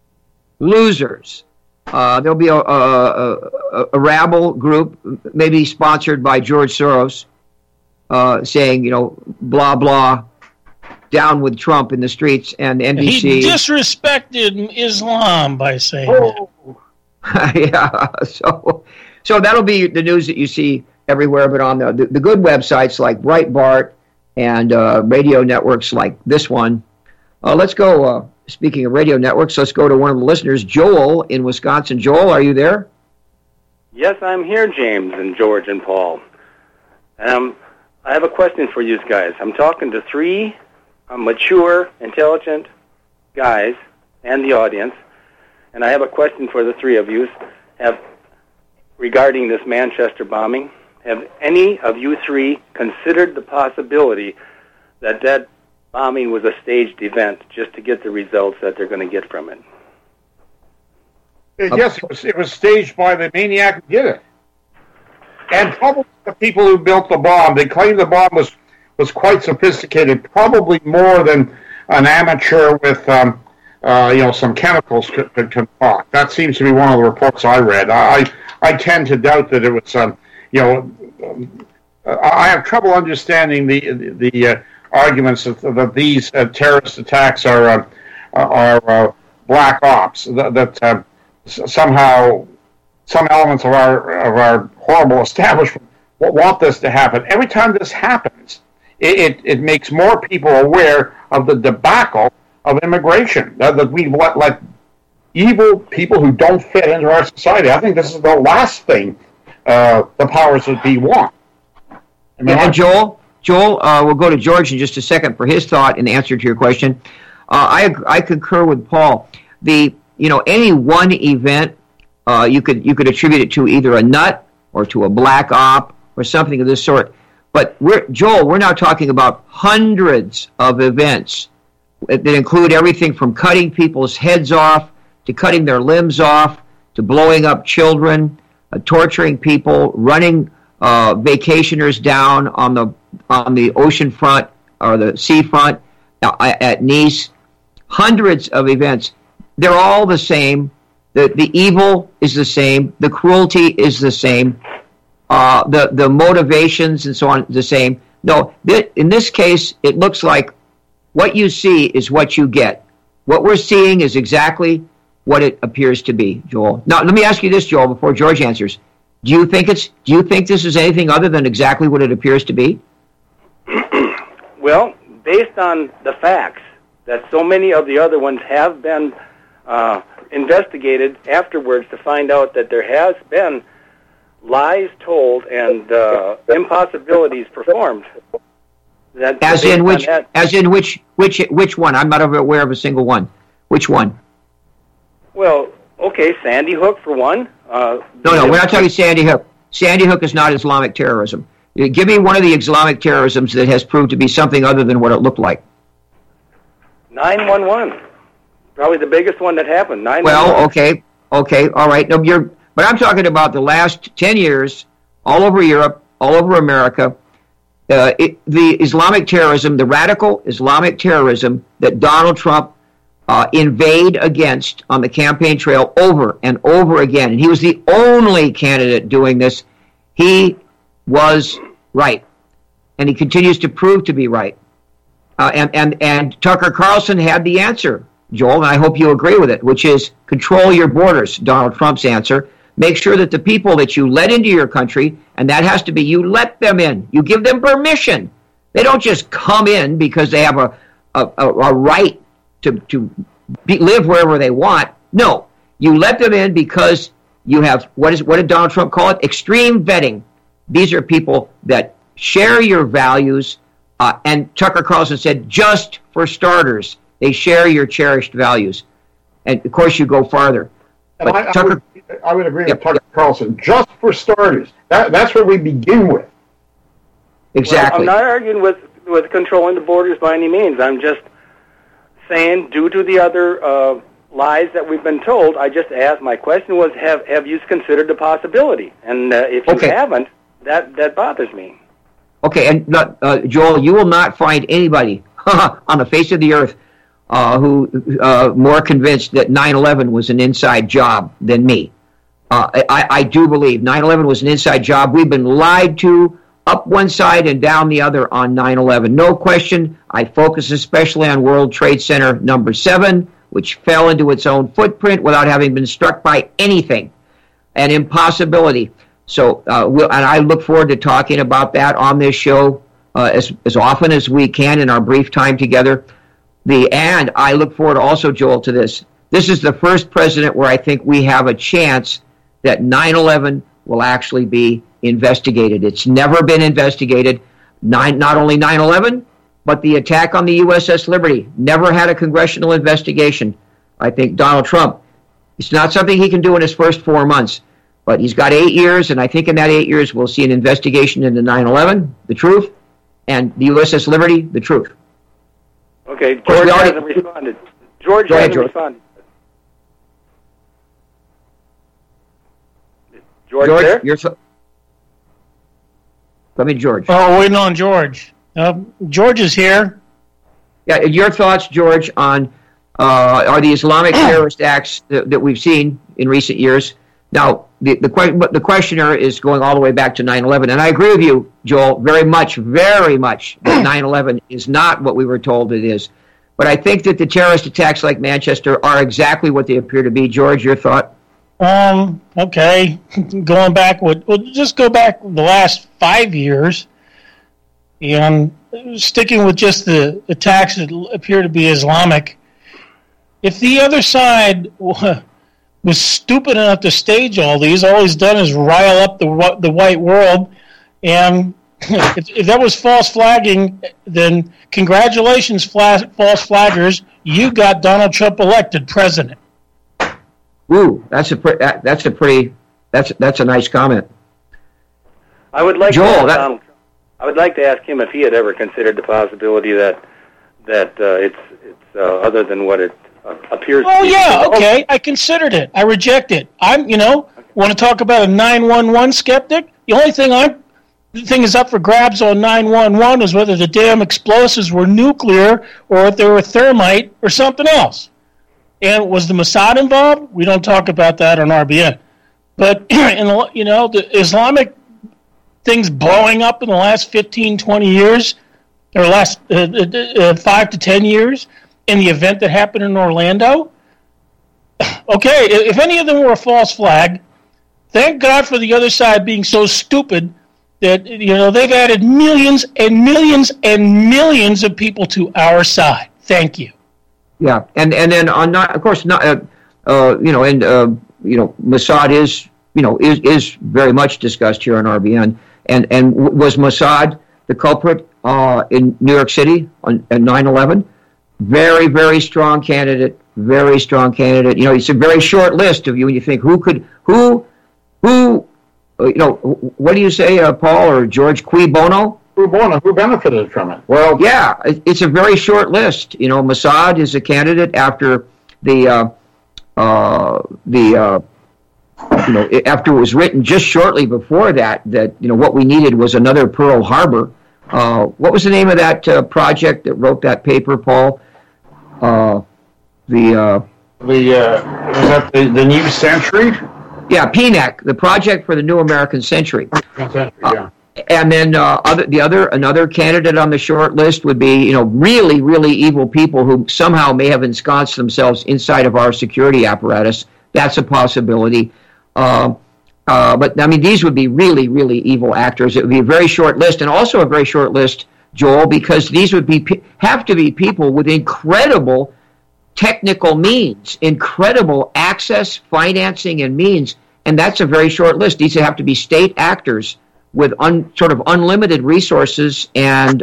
There'll be a rabble group, maybe sponsored by George Soros, saying, blah, blah, down with Trump in the streets, and NBC. He disrespected Islam by saying that. Yeah, so that'll be the news that you see everywhere, but on the good websites like Breitbart and radio networks like this one. Let's go, speaking of radio networks, let's go to one of the listeners, Joel in Wisconsin. Joel, are you there? Yes, I'm here, James and George and Paul. I have a question for you guys. I'm talking to three mature, intelligent guys and the audience, and I have a question for the three of you regarding this Manchester bombing. Have any of you three considered the possibility that bombing was a staged event just to get the results that they're going to get from it? Yes, it was staged by the maniac who did it. And probably the people who built the bomb, they claim the bomb was quite sophisticated, probably more than an amateur with some chemicals could concoct. That seems to be one of the reports I read. I tend to doubt that it was, I have trouble understanding the arguments that these terrorist attacks are black ops. That somehow some elements of our horrible establishment want this to happen. Every time this happens, it makes more people aware of the debacle of immigration, that we let evil people who don't fit into our society. I think this is the last thing the powers that be want. And Joel, we'll go to George in just a second for his thought in answer to your question. I concur with Paul. Any one event, you could attribute it to either a nut or to a black op or something of this sort. But we're now talking about hundreds of events that include everything from cutting people's heads off to cutting their limbs off to blowing up children, torturing people, running vacationers down on the ocean front or the sea front at Nice. Hundreds of events. They're all the same. The evil is the same. The cruelty is the same. The motivations and so on the same. No, in this case, it looks like what you see is what you get. What we're seeing is exactly what it appears to be, Joel. Now, let me ask you this, Joel, before George answers. Do you think this is anything other than exactly what it appears to be? Well, based on the facts that so many of the other ones have been investigated afterwards to find out that there has been lies told and impossibilities performed. As in which one? I'm not aware of a single one. Which one? Well, okay, Sandy Hook for one. No, we're not talking Sandy Hook. Sandy Hook is not Islamic terrorism. Give me one of the Islamic terrorisms that has proved to be something other than what it looked like. 9/11, probably the biggest one that happened. 9/11. Well, okay, all right. No, but I'm talking about the last 10 years, all over Europe, all over America. The Islamic terrorism, the radical Islamic terrorism that Donald Trump invade against on the campaign trail over and over again. And he was the only candidate doing this. He was right. And he continues to prove to be right. And Tucker Carlson had the answer, Joel, and I hope you agree with it, which is control your borders, Donald Trump's answer. Make sure that the people that you let into your country, and that has to be you let them in. You give them permission. They don't just come in because they have a right to live wherever they want. No, you let them in because you have, what did Donald Trump call it? Extreme vetting. These are people that share your values, and Tucker Carlson said, just for starters, they share your cherished values. And, of course, you go farther. But I would agree with Tucker Carlson. Just for starters, that's where we begin with. Exactly. Well, I'm not arguing with controlling the borders by any means. I'm just saying, due to the other lies that we've been told, I just asked. My question was, have you considered the possibility? And if you haven't, that bothers me. Okay, and Joel, you will not find anybody on the face of the earth who more convinced that 9/11 was an inside job than me. I do believe 9/11 was an inside job. We've been lied to up one side and down the other on 9/11. No question. I focus especially on World Trade Center number 7, which fell into its own footprint without having been struck by anything. An impossibility. So, and I look forward to talking about that on this show as often as we can in our brief time together. And I look forward also, Joel, to this. This is the first president where I think we have a chance that 9/11 will actually be investigated. It's never been investigated. Not only 9/11, but the attack on the USS Liberty never had a congressional investigation. I think Donald Trump, it's not something he can do in his first 4 months, but he's got 8 years, and I think in that 8 years we'll see an investigation into 9/11, the truth, and the USS Liberty, the truth. Okay, George hasn't responded. George hasn't responded. George there? Come in, George. Oh, waiting on George. George is here. Yeah, your thoughts, George, on are the Islamic terrorist acts that we've seen in recent years. Now, the questioner is going all the way back to 9/11, and I agree with you, Joel, very much that 9/11 is not what we were told it is. But I think that the terrorist attacks like Manchester are exactly what they appear to be. George, your thought? Okay. Going back, we'll just go back the last 5 years, and sticking with just the attacks that appear to be Islamic. If the other side was stupid enough to stage all he's done is rile up the white world, and if that was false flagging, then congratulations, false flaggers, you got Donald Trump elected president. Ooh, that's a nice comment. I would like Joel, I would like to ask him if he had ever considered the possibility that it's other than what it appears to be. Oh yeah, okay. I considered it. I reject it. Want to talk about a 911 skeptic? The only thing the thing is up for grabs on 911 is whether the damn explosives were nuclear or if they were thermite or something else. And was the Mossad involved? We don't talk about that on RBN. But the Islamic things blowing up in the last 15, 20 years, or last 5 to 10 years, in the event that happened in Orlando. Okay, if any of them were a false flag, thank God for the other side being so stupid that they've added millions and millions and millions of people to our side. Thank you. Yeah, and then on not, of course, not Mossad is very much discussed here on RBN, and was Mossad the culprit in New York City on 9/11? Very, very strong candidate. Very strong candidate. It's a very short list of you when you think who. What do you say, Paul or George? Cui bono? Cui bono? Who benefited from it? Well, yeah, it's a very short list. Mossad is a candidate after after it was written just shortly before that what we needed was another Pearl Harbor. What was the name of that project that wrote that paper, Paul? Was that the New Century? Yeah, PNAC, the Project for the New American Century. Yeah. And then another candidate on the short list would be really, really evil people who somehow may have ensconced themselves inside of our security apparatus. That's a possibility. But I mean, these would be really, really evil actors. It would be a very short list, and also a very short list, Joel, because these would have to be people with incredible technical means, incredible access, financing, and means, and that's a very short list. These have to be state actors with sort of unlimited resources and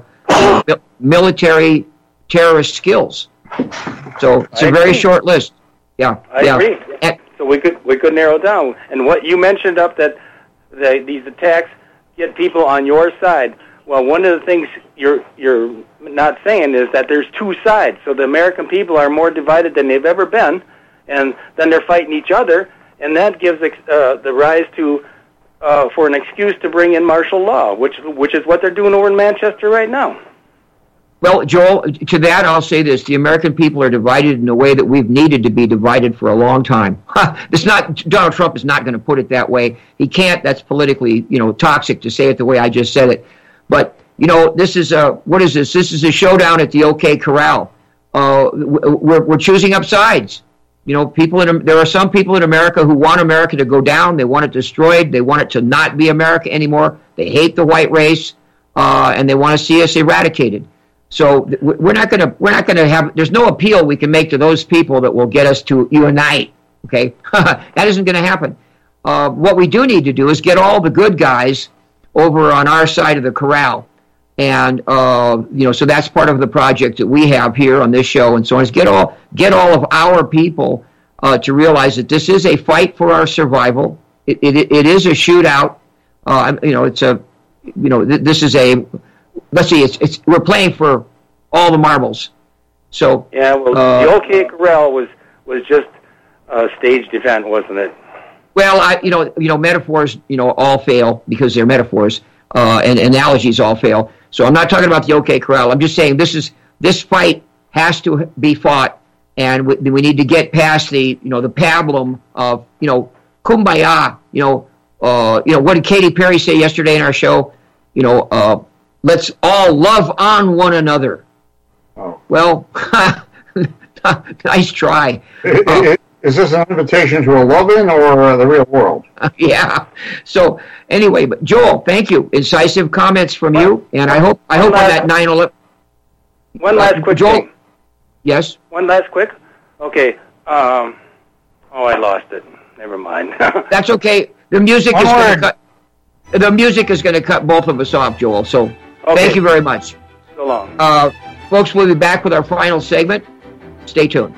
military terrorist skills. So it's a very short list. Yeah, I agree. So we could narrow down. And what you mentioned up that these attacks get people on your side. Well, one of the things you're not saying is that there's two sides. So the American people are more divided than they've ever been, and then they're fighting each other, and that gives the rise to for an excuse to bring in martial law, which is what they're doing over in Manchester right now. Well, Joel, to that I'll say this: the American people are divided in a way that we've needed to be divided for a long time. Donald Trump is not going to put it that way. He can't. That's politically, toxic to say it the way I just said it. But this is what is this? This is a showdown at the OK Corral. We're choosing up sides. There are some people in America who want America to go down. They want it destroyed. They want it to not be America anymore. They hate the white race, and they want to see us eradicated. So we're not going to have. There's no appeal we can make to those people that will get us to unite. Okay, that isn't going to happen. What we do need to do is get all the good guys over on our side of the corral, and so that's part of the project that we have here on this show, and so on. Is get all of our people to realize that this is a fight for our survival. It is a shootout. This is a. Let's see. We're playing for all the marbles. So yeah. Well, the OK Corral was just a staged event, wasn't it? Well, metaphors, all fail because they're metaphors, and analogies all fail. So I'm not talking about the OK Corral. I'm just saying this fight has to be fought and we need to get past the pablum of kumbaya. What did Katy Perry say yesterday in our show? Let's all love on one another. Oh. Well, nice try. Is this an invitation to a love-in or the real world? Yeah. So anyway, but Joel, thank you. Incisive comments from you, and I hope on that 9/11. One last quick Joel. thing. Yes. One last quick. Okay. I lost it. Never mind. That's okay. The music is going to cut. The music is going to cut both of us off, Joel. So thank you very much. So long. Folks, we'll be back with our final segment. Stay tuned.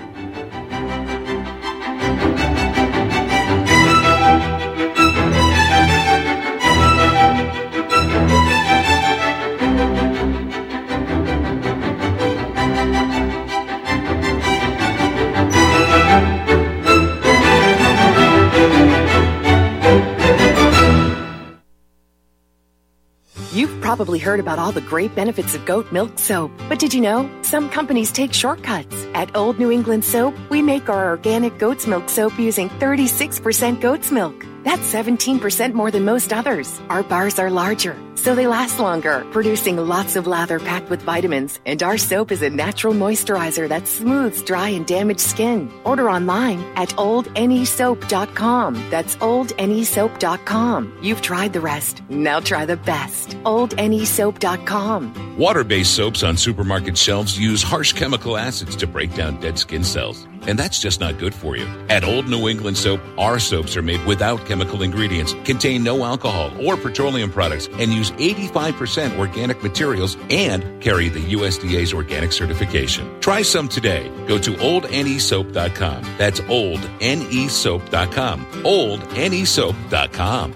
You've probably heard about all the great benefits of goat milk soap, but did you know some companies take shortcuts? At Old New England Soap, we make our organic goat's milk soap using 36% goat's milk. That's 17% more than most others. Our bars are larger, so they last longer, producing lots of lather packed with vitamins. And our soap is a natural moisturizer that smooths dry and damaged skin. Order online at oldnesoap.com. That's oldnesoap.com. You've tried the rest. Now try the best. oldnesoap.com. Water-based soaps on supermarket shelves use harsh chemical acids to break down dead skin cells. And that's just not good for you. At Old New England Soap, our soaps are made without chemical ingredients, contain no alcohol or petroleum products, and use 85% organic materials and carry the USDA's organic certification. Try some today. Go to oldnesoap.com. That's oldnesoap.com. oldnesoap.com.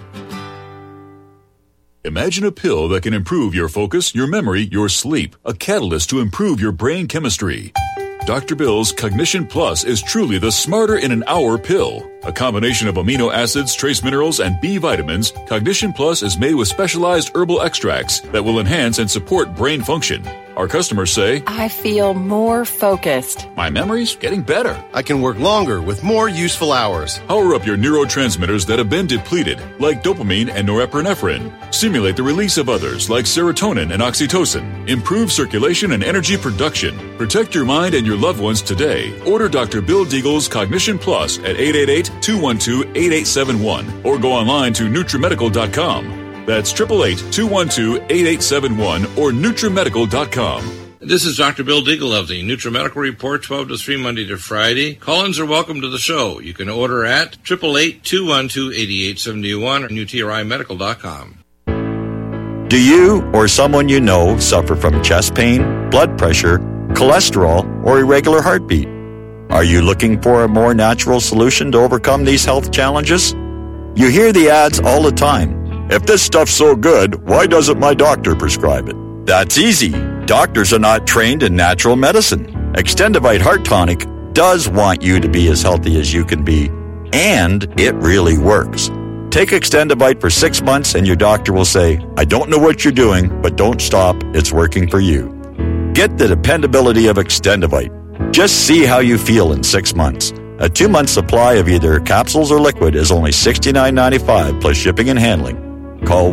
Imagine a pill that can improve your focus, your memory, your sleep. A catalyst to improve your brain chemistry. Dr. Bill's Cognition Plus is truly the smarter in an hour pill. A combination of amino acids, trace minerals, and B vitamins, Cognition Plus is made with specialized herbal extracts that will enhance and support brain function. Our customers say, I feel more focused. My memory's getting better. I can work longer with more useful hours. Power up your neurotransmitters that have been depleted, like dopamine and norepinephrine. Stimulate the release of others, like serotonin and oxytocin. Improve circulation and energy production. Protect your mind and your loved ones today. Order Dr. Bill Deagle's Cognition Plus at 888-212-8871 or go online to NutriMedical.com. That's 888-212-8871 or NutriMedical.com. This is Dr. Bill Deagle of the NutriMedical Report, 12 to 3, Monday to Friday. Call-ins are welcome to the show. You can order at 888-212-8871 or NutriMedical.com. Do you or someone you know suffer from chest pain, blood pressure, cholesterol, or irregular heartbeat? Are you looking for a more natural solution to overcome these health challenges? You hear the ads all the time. If this stuff's so good, why doesn't my doctor prescribe it? That's easy. Doctors are not trained in natural medicine. Extendivite Heart Tonic does want you to be as healthy as you can be, and it really works. Take Extendivite for 6 months and your doctor will say, I don't know what you're doing, but don't stop. It's working for you. Get the dependability of Extendivite. Just see how you feel in 6 months. A 2-month supply of either capsules or liquid is only $69.95 plus shipping and handling. Call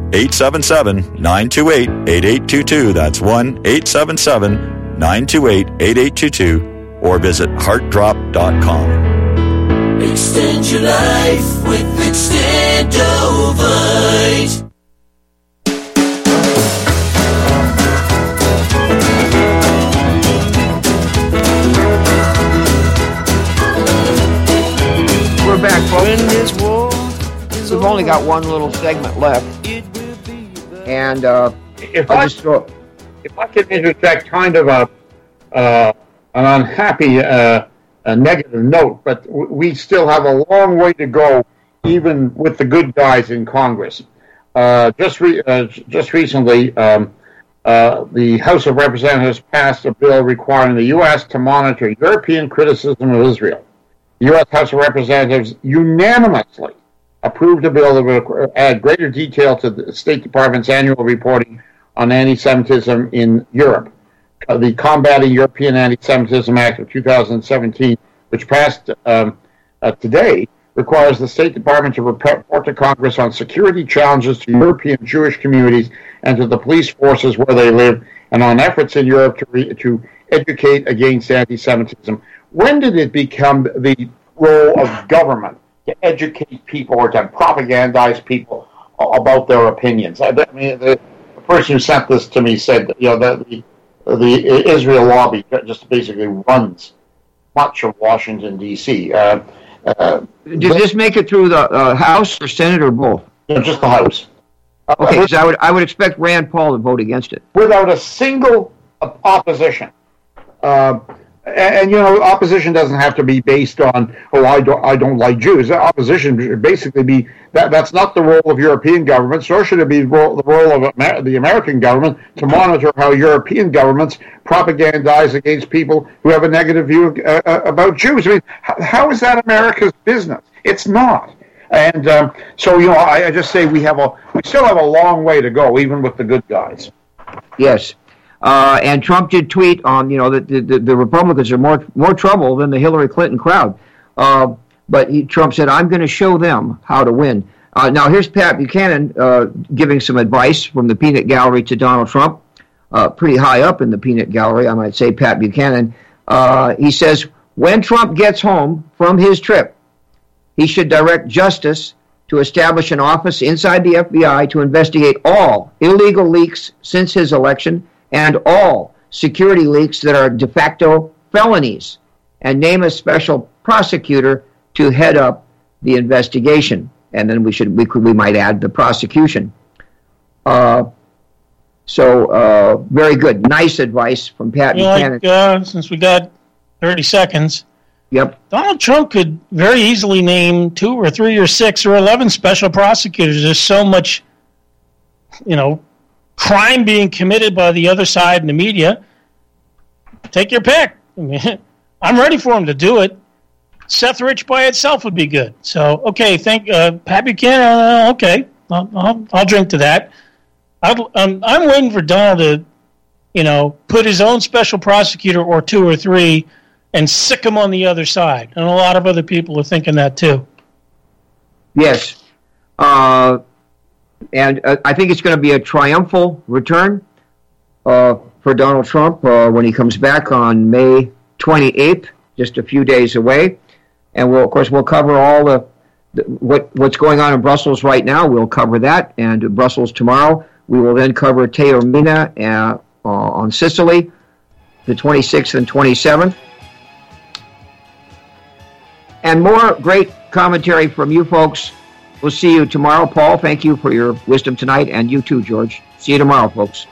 1-877-928-8822. That's 1-877-928-8822 or visit heartdrop.com. Extend your life with Extendovite. We're back, folks. We've only got one little segment left, and if I can interject, kind of an unhappy, a negative note, but we still have a long way to go, even with the good guys in Congress. Just recently, the House of Representatives passed a bill requiring the U.S. to monitor European criticism of Israel. The U.S. House of Representatives unanimously approved a bill that would add greater detail to the State Department's annual reporting on anti-Semitism in Europe. the Combating European Anti-Semitism Act of 2017, which passed today, requires the State Department to report to Congress on security challenges to European Jewish communities and to the police forces where they live, and on efforts in Europe to educate against anti-Semitism. When did it become the role of government to educate people or to propagandize people about their opinions? I mean, the person who sent this to me said, that the Israel lobby just basically runs much of Washington, D.C. Did this make it through the House or Senate or both? Just the House. Okay, because I would expect Rand Paul to vote against it. Without a single opposition. And opposition doesn't have to be based on, I don't like Jews. Opposition should basically be, that's not the role of European governments, nor should it be the role of the American government to monitor how European governments propagandize against people who have a negative view about Jews. I mean, how is that America's business? It's not. And I just say we still have a long way to go, even with the good guys. Yes. And Trump did tweet on, that the Republicans are more trouble than the Hillary Clinton crowd. But Trump said, I'm going to show them how to win. Now, here's Pat Buchanan giving some advice from the peanut gallery to Donald Trump. Pretty high up in the peanut gallery, I might say, Pat Buchanan. He says, when Trump gets home from his trip, he should direct justice to establish an office inside the FBI to investigate all illegal leaks since his election and all security leaks that are de facto felonies, and name a special prosecutor to head up the investigation. And then we might add the prosecution. So very good. Nice advice from Pat Buchanan. Since we got 30 seconds. Yep. Donald Trump could very easily name 2 or 3 or 6 or 11 special prosecutors. There's so much, crime being committed by the other side in the media. Take your pick. I mean, I'm ready for him to do it. Seth Rich by itself would be good. So, okay, Pat Buchanan. Okay, I'll drink to that. I'm waiting for Donald to, put his own special prosecutor or 2 or 3 and sick him on the other side. And a lot of other people are thinking that too. Yes. And I think it's going to be a triumphal return for Donald Trump when he comes back on May 28th, just a few days away. And we'll cover all what's going on in Brussels right now. We'll cover that. And Brussels tomorrow. We will then cover Taormina on Sicily, the 26th and 27th. And more great commentary from you folks. We'll see you tomorrow. Paul, thank you for your wisdom tonight, and you too, George. See you tomorrow, folks.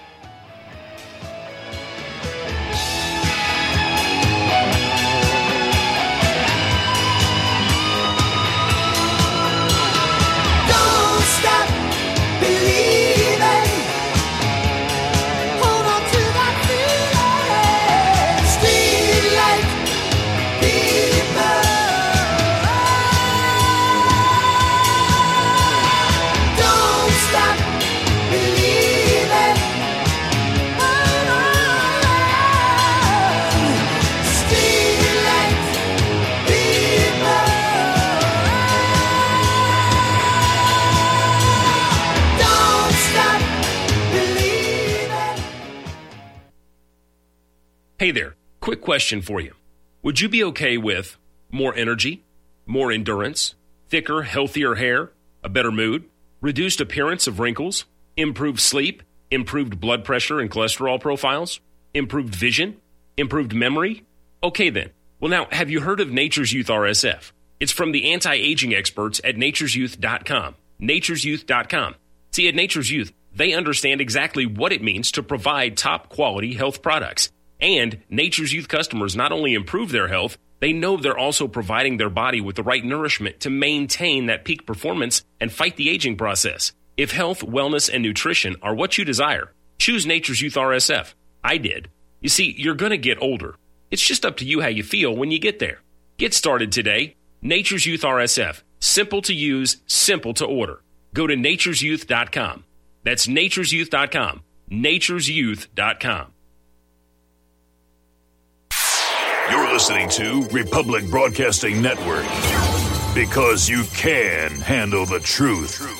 Hey there, quick question for you. Would you be okay with more energy, more endurance, thicker, healthier hair, a better mood, reduced appearance of wrinkles, improved sleep, improved blood pressure and cholesterol profiles, improved vision, improved memory? Okay then. Well now, have you heard of Nature's Youth RSF? It's from the anti-aging experts at nature'syouth.com. Nature'syouth.com. See, at Nature's Youth, they understand exactly what it means to provide top quality health products. And Nature's Youth customers not only improve their health, they know they're also providing their body with the right nourishment to maintain that peak performance and fight the aging process. If health, wellness, and nutrition are what you desire, choose Nature's Youth RSF. I did. You see, you're going to get older. It's just up to you how you feel when you get there. Get started today. Nature's Youth RSF. Simple to use, simple to order. Go to nature'syouth.com. That's nature'syouth.com. nature'syouth.com. listening to Republic Broadcasting Network, because you can handle the truth.